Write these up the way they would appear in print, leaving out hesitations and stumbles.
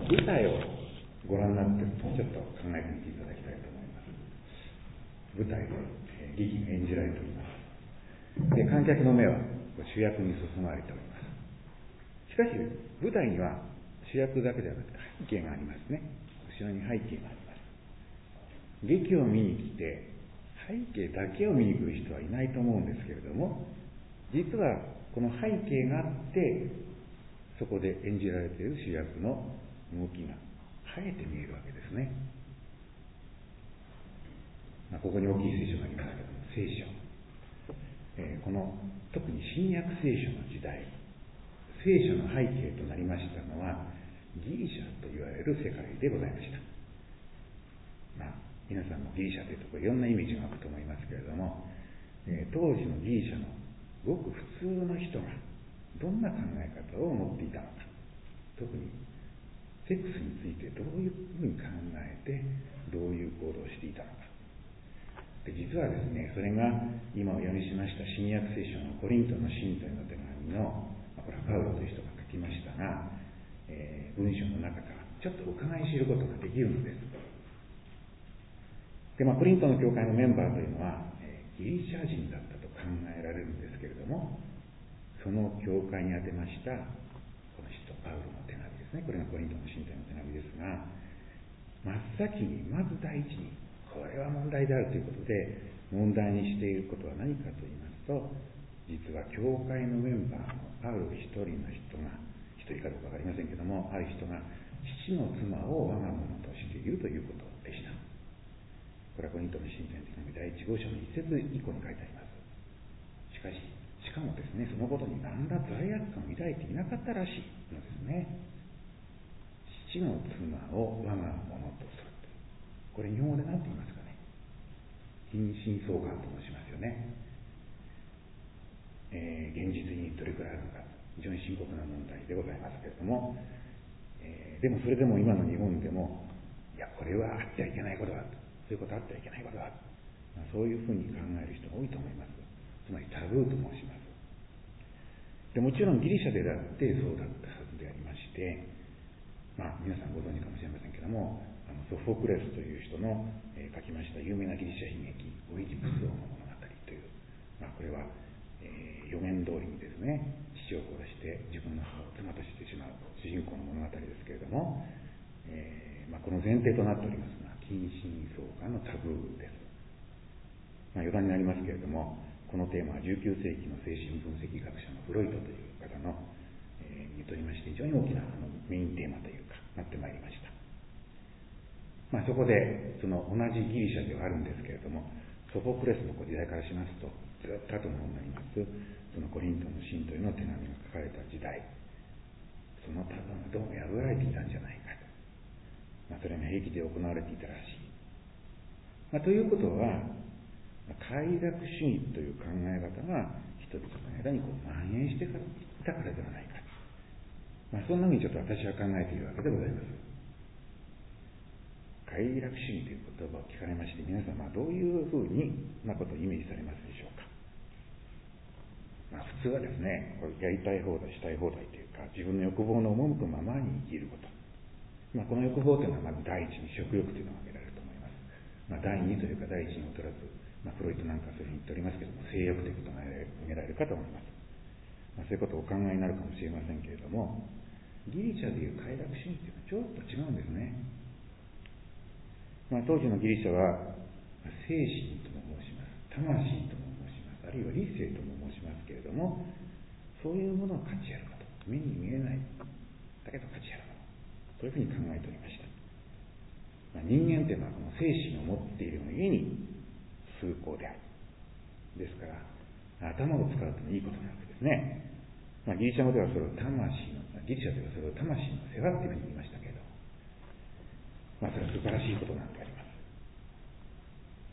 舞台をご覧になってちょっと考えてみていただきたいと思います。舞台で劇が演じられております。で、観客の目は主役に注がれております。しかし舞台には主役だけではなくて背景がありますね。後ろに背景があります。劇を見に来て背景だけを見に来る人はいないと思うんですけれども、実はこの背景があってそこで演じられている主役の動きが生えて見えるわけですね。ここに大きい聖書がありますけども、聖書、この特に新約聖書の時代、聖書の背景となりましたのはギリシャと言われる世界でございました。皆さんもギリシャというところいろんなイメージが湧くと思いますけれども、当時のギリシャのごく普通の人がどんな考え方を持っていたのか、特にセックスについてどういうふうに考えてどういう行動をしていたのか。で、実はですね、それが今お読みしました新約聖書のコリントの信徒への手紙の、これはパウロという人が書きましたが、文章の中からちょっと伺い知ることができるのです。で、コリントの教会のメンバーというのは、ギリシャ人だったと考えられるんですけれども、その教会に宛てましたこの使徒パウロの手紙ですね。これがコリントの信徒への手紙ですが、真っ先にまず第一にこれは問題であるということで問題にしていることは何かと言いますと、実は教会のメンバーのある一人の人が、一人かどうか分かりませんけども、ある人が父の妻を我が物としているということでした。これはコリントの信徒への手紙第1号章の1節以降に書いてあります。しかもですね、そのことに何ら罪悪感を抱いていなかったらしいのですね。父の妻を我が物とする。これ日本語で何て言いますかね。近親相関と申しますよね。現実にどれくらいあるのか、非常に深刻な問題でございますけれども、でもそれでも今の日本でも、いやこれはあってはいけないことだ、そういうことあってはいけないことだ、そういうふうに考える人が多いと思います。つまりタブーと申します。でもちろんギリシャでだってそうだったはずでありまして、皆さんご存知かもしれませんけども、ソフォクレスという人の、書きました有名なギリシャ悲劇オイディプス王の物語という、これは、予言通りにですね、父を殺して自分の母を妻としてしまう主人公の物語ですけれども、この前提となっておりますのは近親相関のタブーです。余談になりますけれども、このテーマは19世紀の精神分析学者のフロイトという方の、にとりまして非常に大きなメインテーマというかなってまいりました。そこでその同じギリシャではあるんですけれども、ソフォクレスの時代からしますとずっと後の方になります、そのコリントの信徒への手紙が書かれた時代、そのタブーがどうも破られていたんじゃないかと、それが平気で行われていたらしい、ということは快楽主義という考え方が人々の間に蔓延していたからではないか、そんなふうにちょっと私は考えているわけでございます。快楽主義という言葉を聞かれまして、皆さんどういうふうにことをイメージされますでしょうか。普通はですね、これやりたい放題したい放題というか、自分の欲望の赴くままに生きること、この欲望というのはまず第一に食欲というのが挙げられると思います。第二というか第一に劣らず、フロイトなんかそういうふうに言っておりますけれども、性欲ということが挙げられるかと思います。そういうことをお考えになるかもしれませんけれども、ギリシャでいう快楽主義というのはちょっと違うんですね。当時のギリシャは精神とも申します、魂とも申します、あるいは理性とも申しますけれども、そういうものを価値あること、目に見えないだけど価値あるもの、そういうふうに考えておりました。人間というのはこの精神を持っているがゆえに崇高である。ですから頭を使うといいことなわけですね。ギリシャ語ではそれをギリシャではそれを魂の世話というふうに言いましたけれど、それは素晴らしいことなんであります。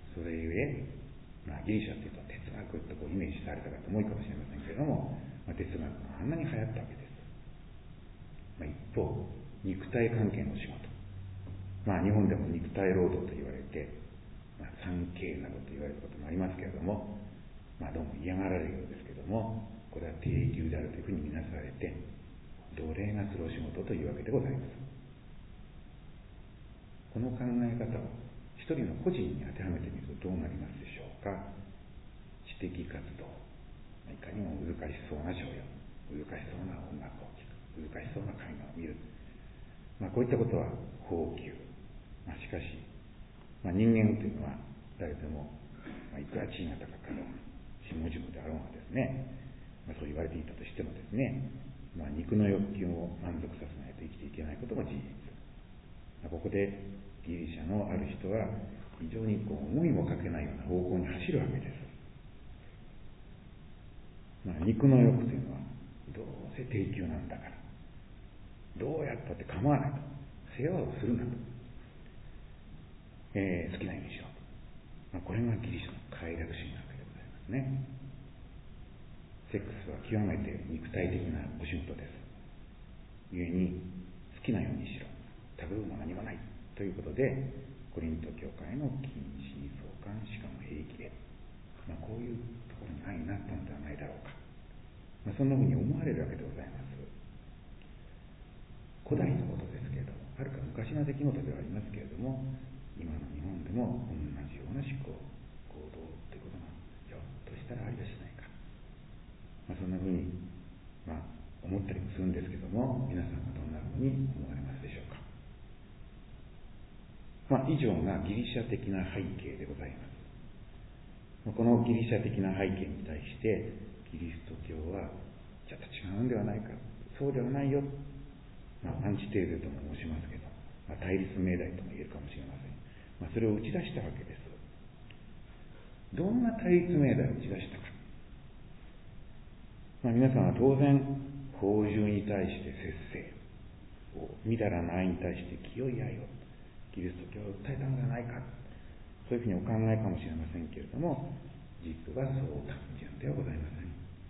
それゆえ、ギリシャというと哲学とイメージされた方も多いかもしれませんけれども、哲学があんなに流行ったわけです。一方、肉体関係の仕事、日本でも肉体労働と言われて、産経などと言われることもありますけれども、どうも嫌がられるようですけれども、これは低級であるというふうに見なされて、奴隷がするお仕事というわけでございます。 この考え方を一人の個人に当てはめてみるとどうなりますでしょうか。知的活動、いかにも難しそうな商用、難しそうな音楽を聴く、難しそうな絵画を見る、こういったことは放棄。しかし、人間というのは誰でも、いくら地位が高かろうが、下々であろうがですね、そう言われていたとしてもですね、肉の欲求を満足させないと生きていけないことも事実。ここでギリシャのある人は非常に思いもかけないような方向に走るわけです。肉の欲というのはどうせ低級なんだから、どうやったって構わないと、世話をするなと、好きなようにしろと、これがギリシャの快楽主義なわけでございますね。セックスは極めて肉体的なお仕事です。故に好きなようにしろ、タブーも何もないということで、コリント教会の禁止、創刊、しかも平気で、こういうところに愛になったのではないだろうか、そんなふうに思われるわけでございます。古代のことですけれども、はるか昔の出来事ではありますけれども、今の日本でも同じような思考、行動ということがひょっとしたらありはしないか、そんなふうに、思ったりもするんですけども、皆さんはどんなふうに思われますでしょうか。以上がギリシャ的な背景でございます。このギリシャ的な背景に対してキリスト教はちょっと違うんではないか、そうではないよ、アンチテーゼとも申しますけど、対立命題とも言えるかもしれません。それを打ち出したわけです。どんな対立命題を打ち出したか。皆さんは当然法獣に対して節制を、みだらな愛に対して清い愛をキリスト教を訴えたのではないか、そういうふうにお考えかもしれませんけれども、実はそう単純ではございませ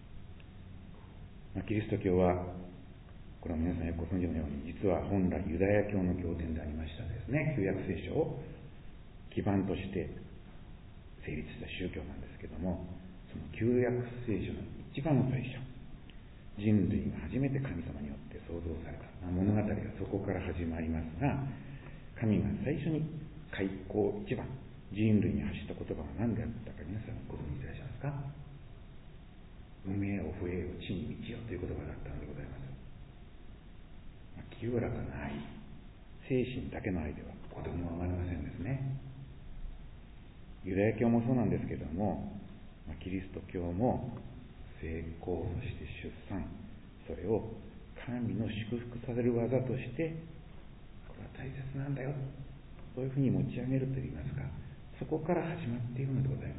ん。キリスト教は、これは皆さんよくご存知のように、実は本来ユダヤ教の経典でありましたですね、旧約聖書を基盤として成立した宗教なんですけども、その旧約聖書の一番最初、人類が初めて神様によって創造された物語がそこから始まりますが、神が最初に開口一番人類に発した言葉が何であったか皆さんご存知いらっしゃいますか。産めよ増えよ地に満ちよという言葉だったのでございます。清らかな愛、精神だけの愛では子供は生まれませんですね。ユダヤ教もそうなんですけれども、キリスト教も成功、そして出産、それを神の祝福させる技としてこれは大切なんだよ、そういうふうに持ち上げるといいますか、そこから始まっているのでございます。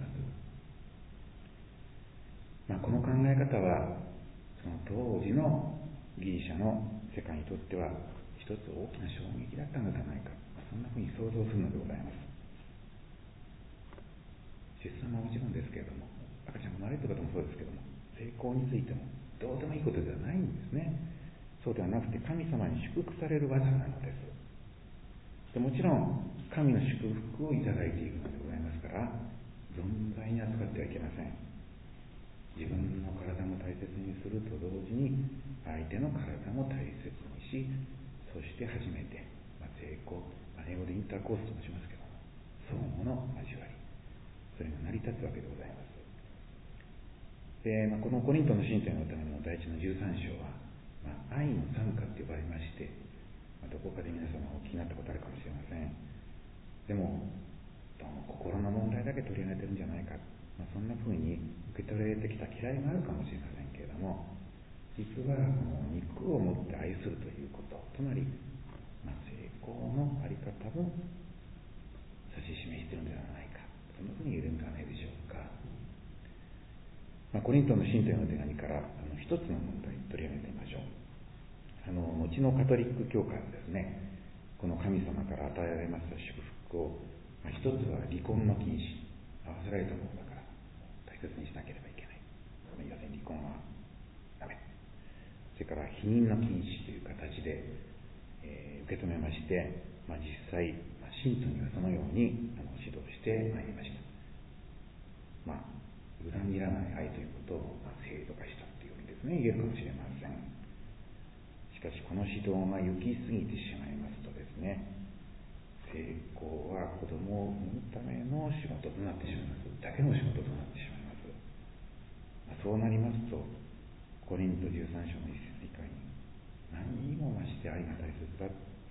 この考え方はその当時のギリシャの世界にとっては一つ大きな衝撃だったのではないか、そんなふうに想像するのでございます。出産はもちろんですけれども、赤ちゃんが生まれるということもそうですけれども、成功についてもどうでもいいことではないんですね。そうではなくて神様に祝福される技なのです。でもちろん神の祝福をいただいているのでございますから、存在に扱ってはいけません。自分の体も大切にすると同時に相手の体も大切にし、そして初めて、成功、英語でインターコースともしますけども、相互の交わり、それが成り立つわけでございます。で、このコリントの信徒のための第一の13章は、愛の賛歌と呼ばれまして、どこかで皆様お聞きになったことあるかもしれません。でもどうも心の問題だけ取り上げてるんじゃないか、そんな風に受け取られてきた嫌いがあるかもしれませんけれども、実はこの肉を持って愛するということ、つまり、成功のあり方も指し示しているのではないか、そんな風に言えるんではないでしょうか。コリントの信徒への手紙から一つの問題を取り上げてみましょう。後のカトリック教会はですね、この神様から与えられました祝福を、一つは離婚の禁止、合わせられたものだから大切にしなければいけない、要するに離婚はダメ。それから避妊の禁止という形で、受け止めまして、実際、信徒にはそのように指導してまいりました。裏切らない愛ということを制度化したというようにですね、言えるかもしれません。しかしこの指導が行き過ぎてしまいますとですね、 成功は子供を産むための仕事となってしまいます。だけの仕事となってしまいます。そうなりますと、コリント13章の一節以下に、何にも増して愛が大切だ。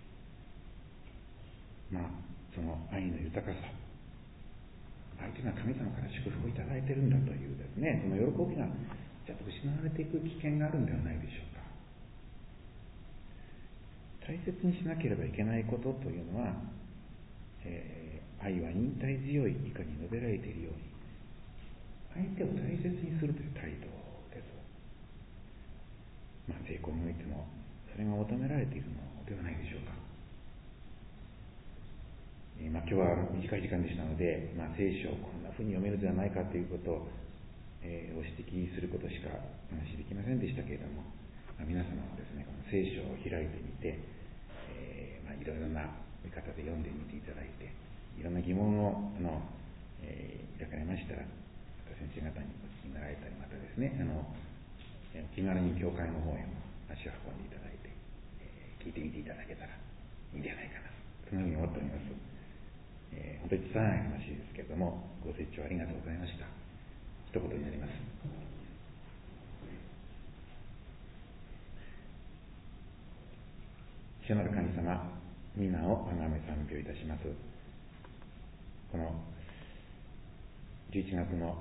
その愛の豊かさ、相手が神様から祝福をいただいているんだというですね、その喜びがちょっと失われていく危険があるんではないでしょうか。大切にしなければいけないことというのは、愛は忍耐強い以下に述べられているように、相手を大切にするという態度です。成功においてもそれが求められているのではないでしょうか。今日は短い時間でしたので、聖書をこんな風に読めるではないかということを、ご指摘することしかお話しできませんでしたけれども、皆様はですね、この聖書を開いてみて、いろいろな見方で読んでみていただいて、いろんな疑問を抱かれましたら、また先生方にお聞きになられたり、またですね、気軽に教会の方へも足を運んでいただいて、聞いてみていただけたらいいんじゃないかな、そのように思っております。本当につまらない話ですけれども、ご清聴ありがとうございました。一言になります。主なる神様、皆をあがめ賛美いたします。この11月の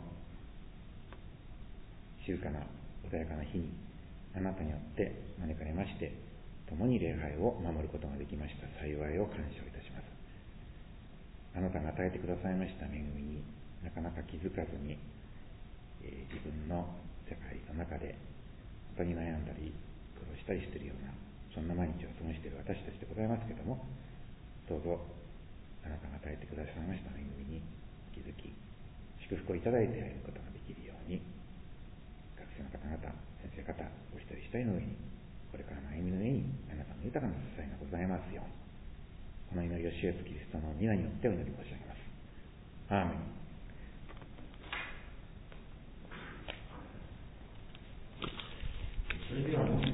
静かな穏やかな日に、あなたによって招かれまして、共に礼拝を守ることができました幸いを感謝いたします。あなたが与えてくださいました恵みになかなか気づかずに、自分の世界の中で本当に悩んだり苦労したりしているような、そんな毎日を過ごしている私たちでございますけれども、どうぞあなたが与えてくださいました恵みに気づき、祝福をいただいて歩むことができるように、学生の方々、先生方、お一人一人の上に、これからの歩みの上にあなたの豊かな支えがございますように、この祈りを主イエスキリストの皆によってお祈り申し上げます。アーメン。それでは